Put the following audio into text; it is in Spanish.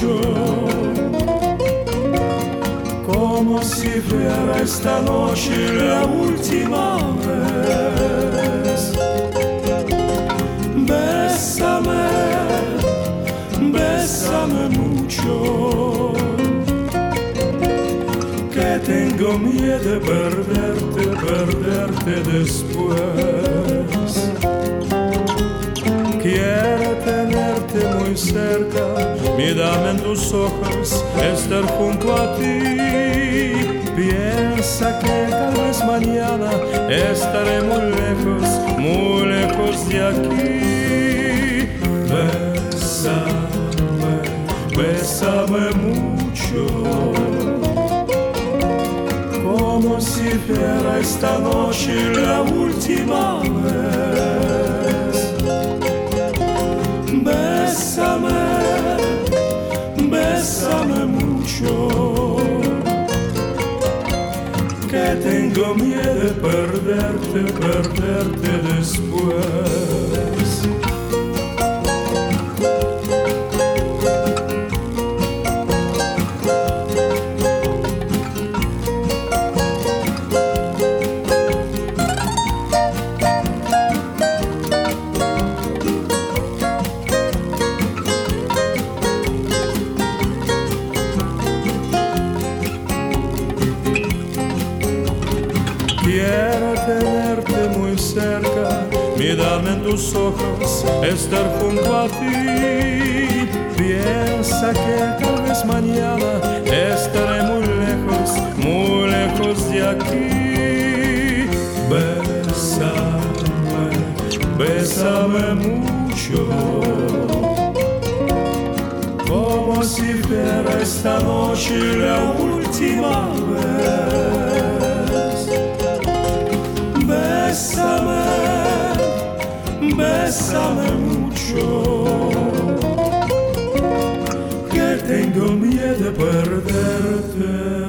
mucho, como si fuera esta noche la última vez. Bésame, bésame mucho, que tengo miedo de perderte después. Quiero tenerte muy cerca, mírame en tus ojos, estar junto a ti. Piensa que tal vez mañana estaré muy lejos de aquí. Bésame, bésame mucho, como si fuera esta noche la última vez. Bésame, bésame mucho, que tengo miedo de perderte después. Quiero tenerte muy cerca, mírame en tus ojos, estar junto a ti. Piensa que tal vez mañana estaré muy lejos de aquí. Bésame, bésame mucho, como si fuera esta noche la última vez. Bésame, bésame mucho, que tengo miedo de perderte.